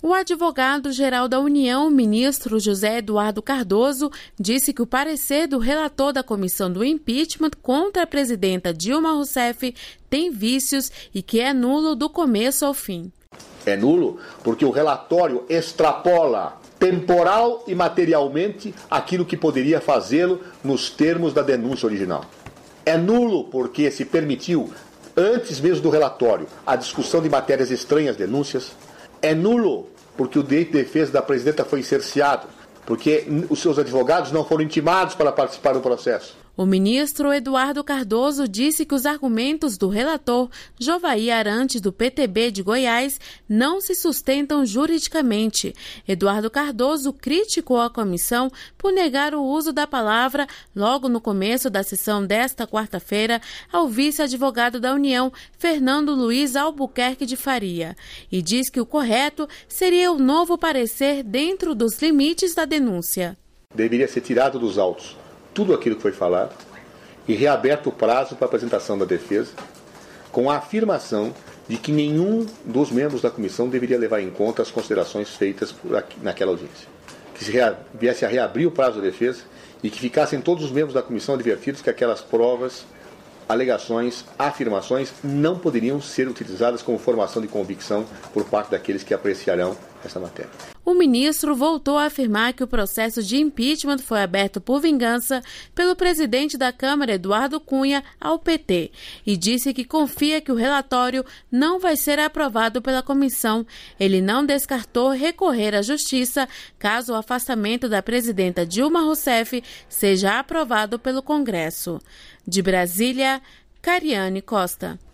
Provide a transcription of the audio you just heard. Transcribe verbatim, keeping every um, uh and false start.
O advogado-geral da União, ministro José Eduardo Cardoso, disse que o parecer do relator da comissão do impeachment contra a presidenta Dilma Rousseff tem vícios e que é nulo do começo ao fim. É nulo porque o relatório extrapola temporal e materialmente aquilo que poderia fazê-lo nos termos da denúncia original. É nulo porque se permitiu, antes mesmo do relatório, a discussão de matérias estranhas, denúncias. É nulo porque o direito de defesa da presidenta foi cerceado, porque os seus advogados não foram intimados para participar do processo. O ministro Eduardo Cardoso disse que os argumentos do relator Jovair Arantes, do P T B de Goiás, não se sustentam juridicamente. Eduardo Cardoso criticou a comissão por negar o uso da palavra logo no começo da sessão desta quarta-feira ao vice-advogado da União, Fernando Luiz Albuquerque de Faria, e diz que o correto seria o novo parecer dentro dos limites da denúncia. Deveria ser tirado dos autos tudo aquilo que foi falado e reaberto o prazo para a apresentação da defesa, com a afirmação de que nenhum dos membros da comissão deveria levar em conta as considerações feitas por aqui, naquela audiência. Que se rea, viesse a reabrir o prazo da defesa e que ficassem todos os membros da comissão advertidos que aquelas provas, alegações, afirmações não poderiam ser utilizadas como formação de convicção por parte daqueles que apreciarão essa matéria. O ministro voltou a afirmar que o processo de impeachment foi aberto por vingança pelo presidente da Câmara, Eduardo Cunha, ao P T, e disse que confia que o relatório não vai ser aprovado pela comissão. Ele não descartou recorrer à justiça caso o afastamento da presidenta Dilma Rousseff seja aprovado pelo Congresso. De Brasília, Cariane Costa.